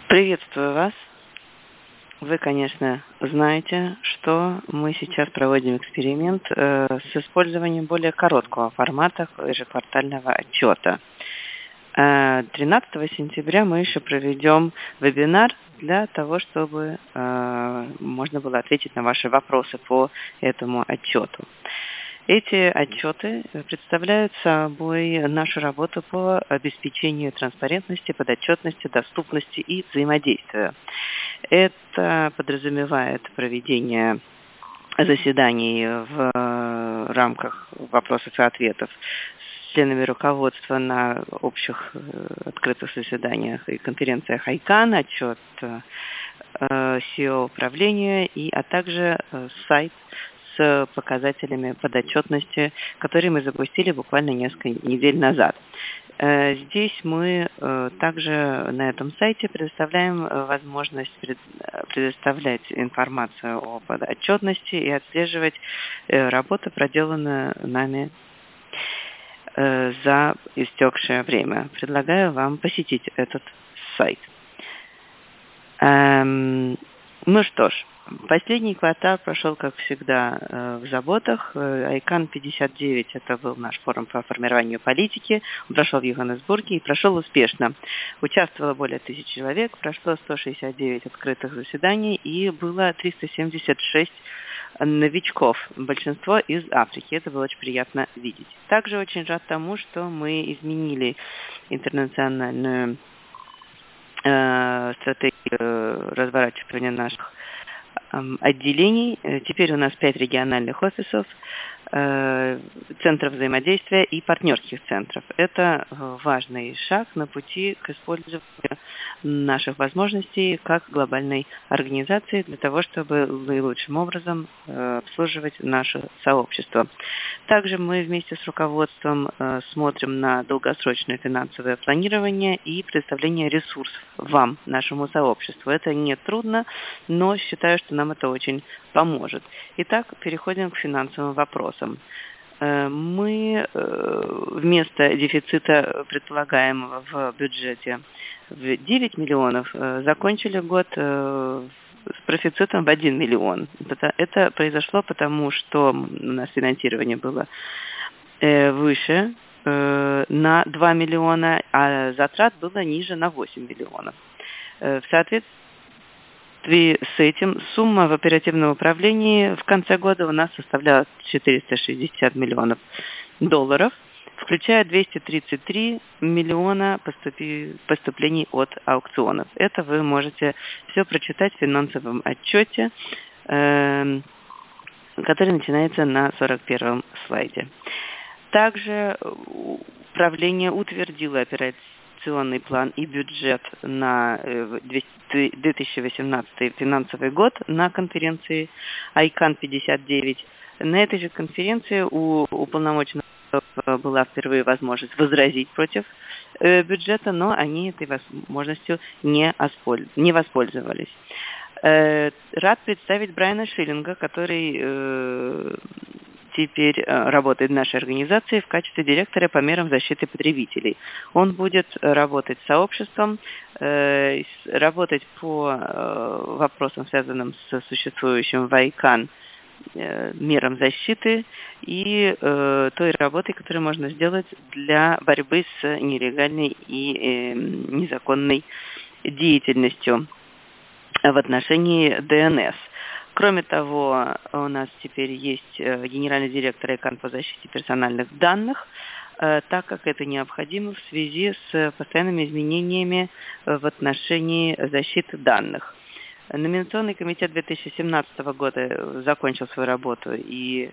Приветствую вас. Вы, конечно, знаете, что мы сейчас проводим эксперимент с использованием более короткого формата ежеквартального отчета. 13 сентября мы еще проведем вебинар для того, чтобы можно было ответить на ваши вопросы по этому отчету. Эти отчеты представляют собой нашу работу по обеспечению транспарентности, подотчетности, доступности и взаимодействия. Это подразумевает проведение заседаний в рамках вопросов и ответов с членами руководства на общих открытых заседаниях и конференциях ICANN, отчет SEO-управления, а также сайт с показателями подотчетности, которые мы запустили буквально несколько недель назад. Здесь мы также на этом сайте предоставляем возможность предоставлять информацию о подотчетности и отслеживать работу, проделанную нами за истекшее время. Предлагаю вам посетить этот сайт. Ну что ж, последний квартал прошел, как всегда, в заботах. ICANN 59 – это был наш форум по формированию политики. Он прошел в Йоханнесбурге и прошел успешно. Участвовало более 1000 человек, прошло 169 открытых заседаний и было 376 новичков, большинство из Африки. Это было очень приятно видеть. Также очень рад тому, что мы изменили интернациональную стратегию разворачивания наших отделений. Теперь у нас 5 региональных офисов, центров взаимодействия и партнерских центров. Это важный шаг на пути к использованию наших возможностей как глобальной организации для того, чтобы наилучшим образом обслуживать наше сообщество. Также мы вместе с руководством смотрим на долгосрочное финансовое планирование и предоставление ресурсов вам, нашему сообществу. Это не трудно, но считаю, что нам это очень поможет. Итак, переходим к финансовым вопросам. Мы вместо дефицита, предполагаемого в бюджете, в 9 миллионов, закончили год с профицитом в 1 миллион. Это произошло потому, что у нас финансирование было выше на 2 миллиона, а затрат было ниже на 8 миллионов. В соответствии с этим сумма в оперативном управлении в конце года у нас составляла 460 миллионов долларов, включая 233 миллиона поступлений от аукционов. Это вы можете все прочитать в финансовом отчете, который начинается на 41-м слайде. Также управление утвердило операционный план и бюджет на 2018 финансовый год на конференции ICANN 59. На этой же конференции у уполномоченных была впервые возможность возразить против бюджета, но они этой возможностью не воспользовались. Рад представить Брайана Шиллинга, который теперь работает в нашей организации в качестве директора по мерам защиты потребителей. Он будет работать с сообществом, работать по вопросам, связанным с существующим в ICANN мерам защиты и той работой, которую можно сделать для борьбы с нелегальной и незаконной деятельностью в отношении ДНС. Кроме того, у нас теперь есть генеральный директор ICANN по защите персональных данных, так как это необходимо в связи с постоянными изменениями в отношении защиты данных. Номинационный комитет 2017 года закончил свою работу и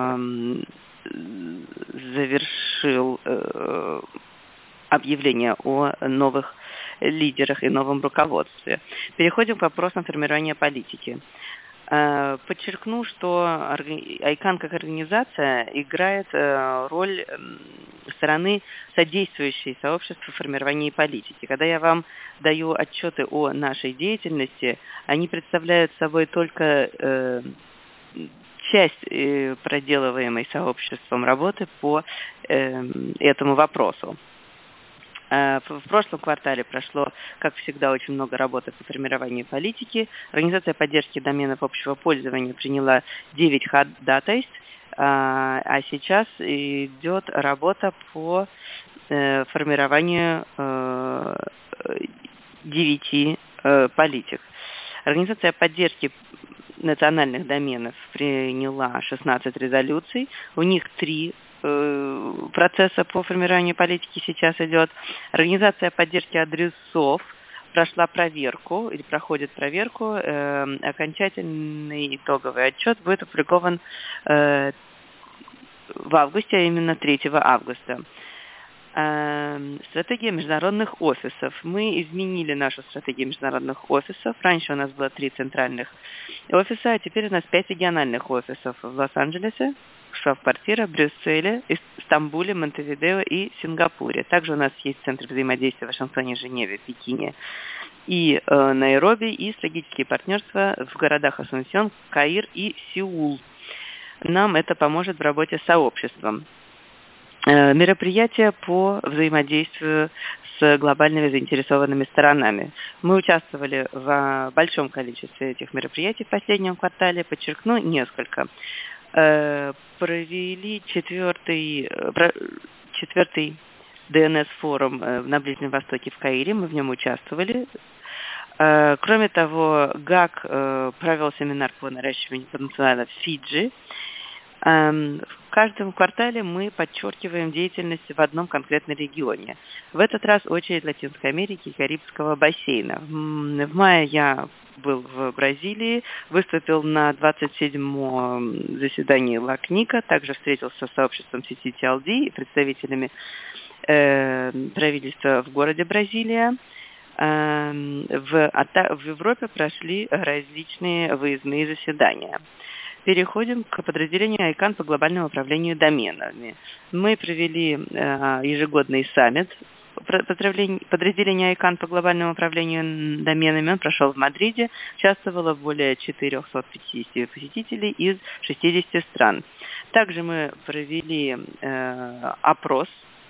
завершил объявление о новых лидерах и новом руководстве. Переходим к вопросам формирования политики. Подчеркну, что ICANN как организация играет роль стороны, содействующей сообществу в формировании политики. Когда я вам даю отчеты о нашей деятельности, они представляют собой только часть проделываемой сообществом работы по этому вопросу. В прошлом квартале прошло, как всегда, очень много работы по формированию политики. Организация поддержки доменов общего пользования приняла 9 ходатайств, а сейчас идет работа по формированию 9 политик. Организация поддержки национальных доменов приняла 16 резолюций. У них 3 процесса по формированию политики сейчас идет. Организация поддержки адресов прошла проверку или проходит проверку. Окончательный итоговый отчет будет опубликован в августе, а именно 3 августа. Стратегия международных офисов. Мы изменили нашу стратегию международных офисов. Раньше у нас было 3 центральных офиса, а теперь у нас 5 региональных офисов в Лос-Анджелесе, штаб-квартира, Брюсселе, Стамбуле, Монтевидео и Сингапуре. Также у нас есть центры взаимодействия в Вашингтоне, Женеве, Пекине и Найроби, и стратегические партнерства в городах Асунсьон, Каир и Сеул. Нам это поможет в работе с сообществом. Мероприятия по взаимодействию с глобальными заинтересованными сторонами. Мы участвовали в большом количестве этих мероприятий в последнем квартале. Подчеркну несколько. Провели четвертый ДНС-форум на Ближнем Востоке в Каире. Мы в нем участвовали. Кроме того, ГАК провел семинар по наращиванию потенциала в Фиджи. В каждом квартале мы подчеркиваем деятельность в одном конкретном регионе. В этот раз очередь Латинской Америки и Карибского бассейна. В мае я был в Бразилии, выступил на 27-м заседании ЛАКНИКа, также встретился с сообществом CCTLD и представителями правительства в городе Бразилия. В Европе прошли различные выездные заседания. Переходим к подразделению ICANN по глобальному управлению доменами. Мы провели ежегодный саммит подразделения ICANN по глобальному управлению доменами. Он прошел в Мадриде, участвовало более 450 посетителей из 60 стран. Также мы провели опрос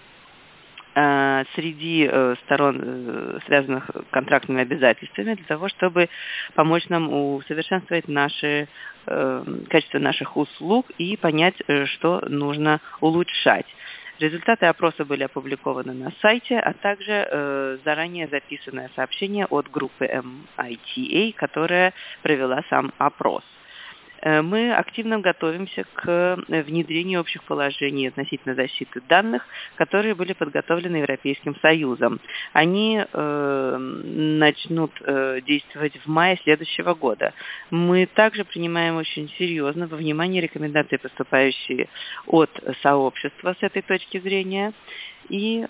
среди сторон, связанных контрактными обязательствами, для того, чтобы помочь нам усовершенствовать качество наших услуг и понять, что нужно улучшать. Результаты опроса были опубликованы на сайте, а также заранее записанное сообщение от группы MITA, которая провела сам опрос. Мы активно готовимся к внедрению общих положений относительно защиты данных, которые были подготовлены Европейским Союзом. Они начнут действовать в мае следующего года. Мы также принимаем очень серьезно во внимание рекомендации, поступающие от сообщества с этой точки зрения, и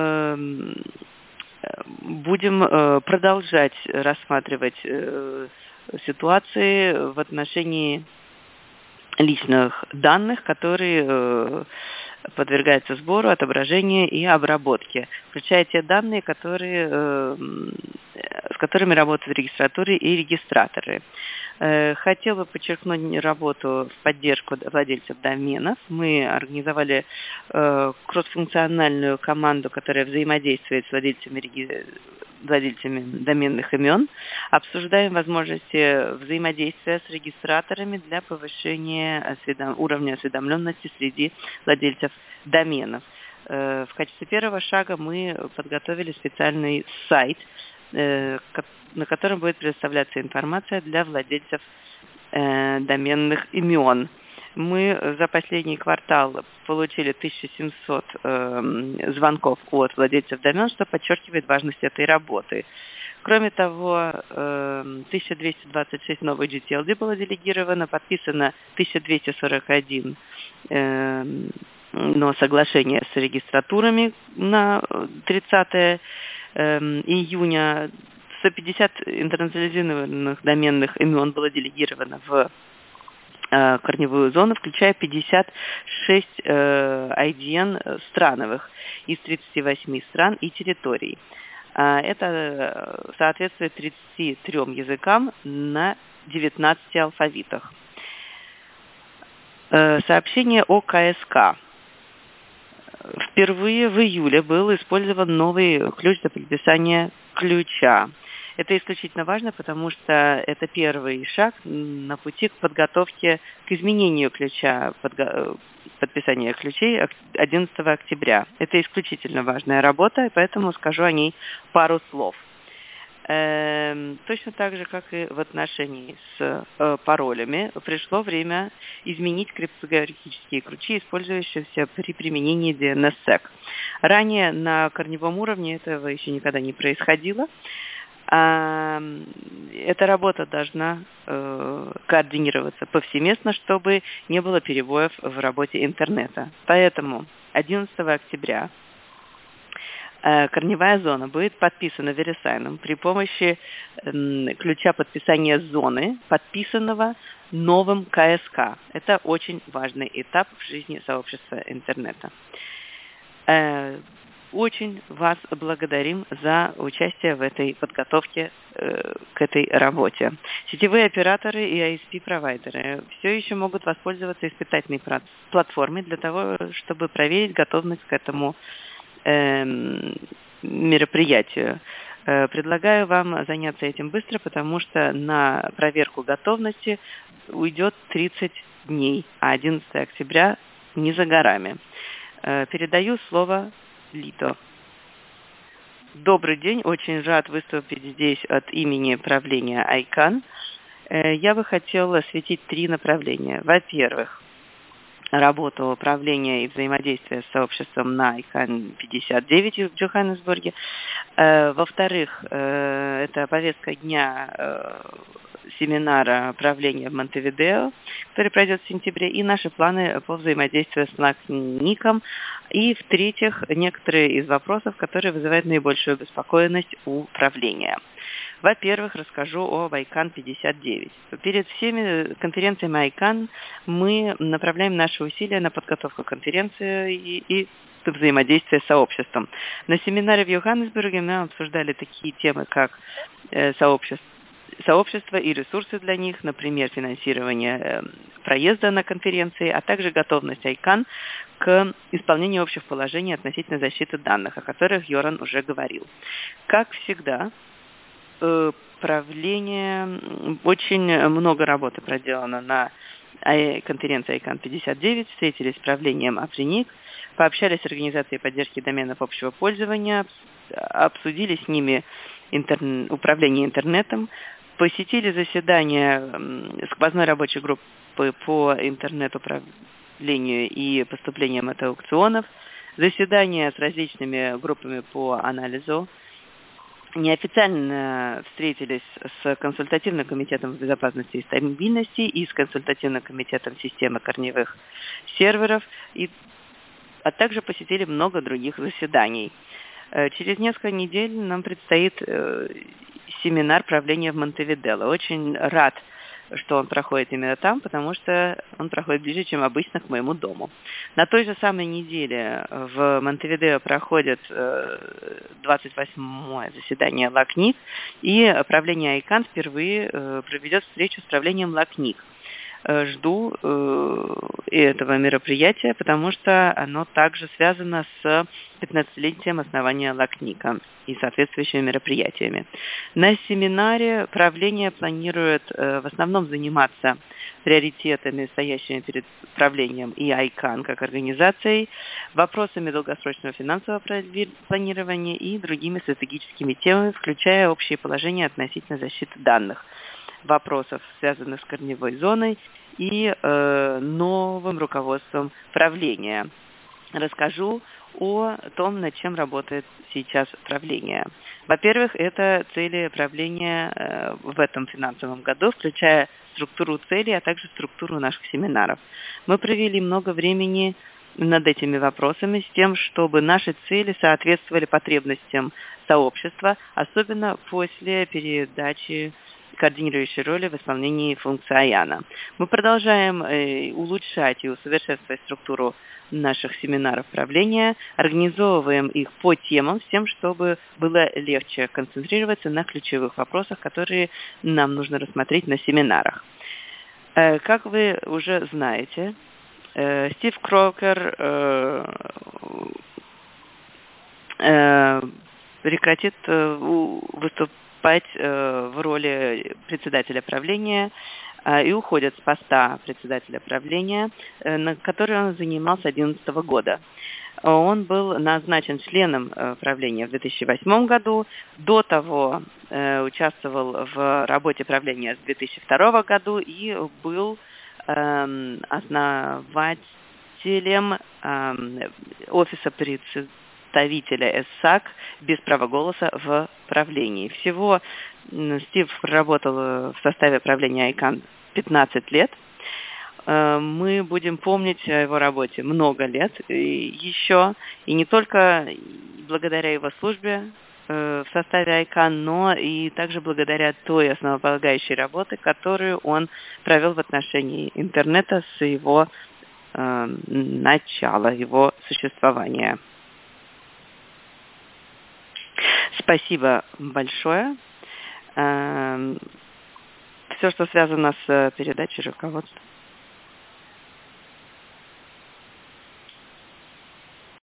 будем продолжать рассматривать ситуации в отношении личных данных, которые подвергаются сбору, отображению и обработке, включая те данные, с которыми работают регистратуры и регистраторы. Хотел бы подчеркнуть работу в поддержку владельцев доменов. Мы организовали кроссфункциональную команду, которая взаимодействует с владельцами доменных имен. Обсуждаем возможности взаимодействия с регистраторами для повышения уровня осведомленности среди владельцев доменов. В качестве первого шага мы подготовили специальный сайт, на котором будет предоставляться информация для владельцев доменных имен. Мы за последний квартал получили 1700 звонков от владельцев домен, что подчеркивает важность этой работы. Кроме того, 1226 новых GTLD было делегировано, подписано 1241 соглашение с регистратурами на 30 июня. 150 интернационализированных доменных имен было делегировано в корневую зону, включая 56 IDN страновых из 38 стран и территорий. Это соответствует 33 языкам на 19 алфавитах. Сообщение о КСК. Впервые в июле был использован новый ключ для подписания ключа. Это исключительно важно, потому что это первый шаг на пути к подготовке к изменению ключа, подписания ключей 11 октября. Это исключительно важная работа, и поэтому скажу о ней пару слов. Точно так же, как и в отношении с паролями, пришло время изменить криптографические ключи, использующиеся при применении DNSSEC. Ранее на корневом уровне этого еще никогда не происходило. Эта работа должна координироваться повсеместно, чтобы не было перебоев в работе интернета. Поэтому 11 октября корневая зона будет подписана VeriSign при помощи ключа подписания зоны, подписанного новым КСК. Это очень важный этап в жизни сообщества интернета. Очень вас благодарим за участие в этой подготовке к этой работе. Сетевые операторы и ISP-провайдеры все еще могут воспользоваться испытательной платформой для того, чтобы проверить готовность к этому мероприятию. Предлагаю вам заняться этим быстро, потому что на проверку готовности уйдет 30 дней, а 11 октября не за горами. Передаю слово Лито. Добрый день, очень рад выступить здесь от имени правления ICANN. Я бы хотела осветить 3 направления. Во-первых, работу управления и взаимодействия с сообществом на ICANN 59 в Джоханнесбурге. Во-вторых, это повестка дня семинара правления в Монтевидео, который пройдет в сентябре, и наши планы по взаимодействию с LACNIC. И, в-третьих, некоторые из вопросов, которые вызывают наибольшую обеспокоенность у правления. Во-первых, расскажу об ICANN 59. Перед всеми конференциями ICANN мы направляем наши усилия на подготовку конференции и взаимодействие с сообществом. На семинаре в Йоханнесбурге мы обсуждали такие темы, как сообщество и ресурсы для них, например, финансирование проезда на конференции, а также готовность ICANN к исполнению общих положений относительно защиты данных, о которых Йоран уже говорил. Как всегда, правление, очень много работы проделано на конференции ICANN 59, встретились с правлением Африник, пообщались с организацией поддержки доменов общего пользования, обсудили с ними управление интернетом, посетили заседание сквозной рабочей группы по интернет-управлению и поступлениям от аукционов, заседания с различными группами по анализу, неофициально встретились с консультативным комитетом безопасности и стабильности и с консультативным комитетом системы корневых серверов, а также посетили много других заседаний. Через несколько недель нам предстоит семинар правления в Монтевидео. Очень рад, что он проходит именно там, потому что он проходит ближе, чем обычно, к моему дому. На той же самой неделе в Монтевидео проходит 28-е заседание LACNIC, и правление ICANN впервые проведет встречу с правлением LACNIC. Жду этого мероприятия, потому что оно также связано с 15-летием основания LACNIC и соответствующими мероприятиями. На семинаре правление планирует в основном заниматься приоритетами, стоящими перед правлением и ICANN как организацией, вопросами долгосрочного финансового планирования и другими стратегическими темами, включая общие положения относительно защиты данных, вопросов, связанных с корневой зоной и новым руководством правления. Расскажу о том, над чем работает сейчас правление. Во-первых, это цели правления в этом финансовом году, включая структуру целей, а также структуру наших семинаров. Мы провели много времени над этими вопросами с тем, чтобы наши цели соответствовали потребностям сообщества, особенно после передачи координирующей роли в исполнении функции IANA. Мы продолжаем улучшать и усовершенствовать структуру наших семинаров правления, организовываем их по темам, с тем, чтобы было легче концентрироваться на ключевых вопросах, которые нам нужно рассмотреть на семинарах. Как вы уже знаете, Стив Крокер прекратит выступать в роли председателя правления и уходит с поста председателя правления, на который он занимал с 2011 года. Он был назначен членом правления в 2008 году. До того участвовал в работе правления с 2002 года и был основателем офиса представителя ЭССАК без права голоса в правлении. Всего Стив работал в составе правления ICANN 15 лет. Мы будем помнить о его работе много лет еще, и не только благодаря его службе в составе ICANN, но и также благодаря той основополагающей работе, которую он провел в отношении интернета с его начала, его существования. Спасибо большое. Все, что связано с передачей руководства.